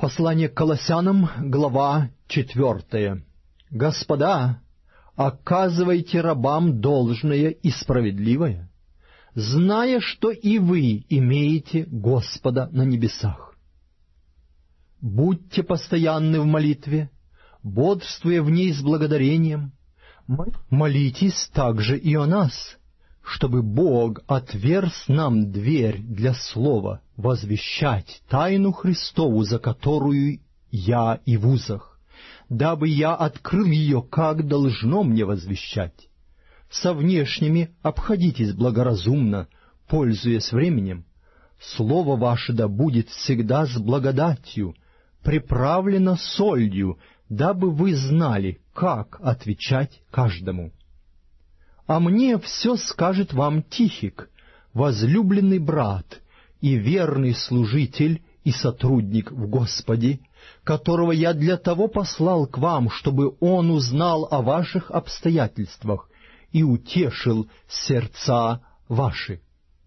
Послание к Колоссянам, глава 4. Господа, оказывайте рабам должное и справедливое, зная, что и вы имеете Господа на небесах. Будьте постоянны в молитве, бодрствуя в ней с благодарением. Молитесь также и о нас, чтобы Бог отверз нам дверь для слова возвещать тайну Христову, за которую я и в узах, дабы я открыл ее, как должно мне возвещать. Со внешними обходитесь благоразумно, пользуясь временем. Слово ваше да будет всегда с благодатью, приправлено солью, дабы вы знали, как отвечать каждому. А мне все скажет вам Тихик, возлюбленный брат и верный служитель и сотрудник в Господе, которого я для того послал к вам, чтобы он узнал о ваших обстоятельствах и утешил сердца ваши.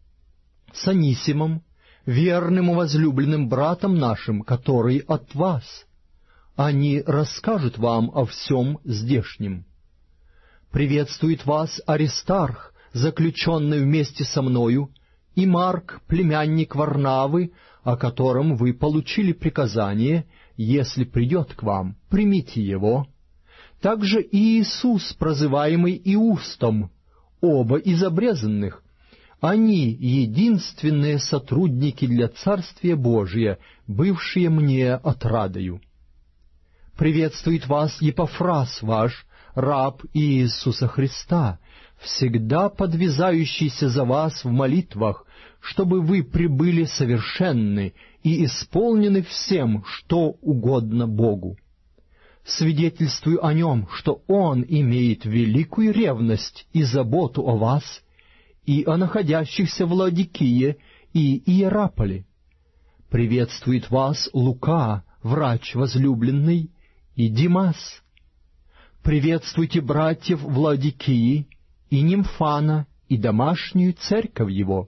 С Анисимом, верным и возлюбленным братом нашим, который от вас. Они расскажут вам о всем здешнем. Приветствует вас Аристарх, заключенный вместе со мною, и Марк, племянник Варнавы, о котором вы получили приказание, если придет к вам, примите его. Также и Иисус, прозываемый Иустом, оба из обрезанных. Они единственные сотрудники для Царствия Божия, бывшие мне отрадою. Приветствует вас Епафрас ваш, раб Иисуса Христа, всегда подвязающийся за вас в молитвах, чтобы вы прибыли совершенны и исполнены всем, что угодно Богу. Свидетельствую о нем, что он имеет великую ревность и заботу о вас и о находящихся в Лаодикие и Иераполе. Приветствует вас Лука, врач возлюбленный, и Димас. Приветствуйте братьев в Лаодикии и Нимфана, и домашнюю церковь его.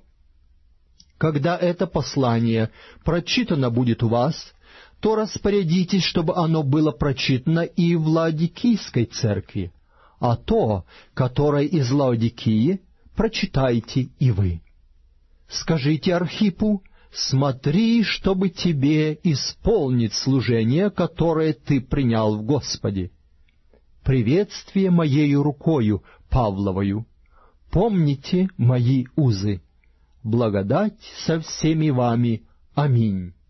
Когда это послание прочитано будет у вас, то распорядитесь, чтобы оно было прочитано и в Лаодикийской церкви, а то, которое из Лаодикии, прочитайте и вы. Скажите Архипу: смотри, чтобы тебе исполнить служение, которое ты принял в Господе. Приветствие моею рукою Павловою. Помните мои узы. Благодать со всеми вами. Аминь.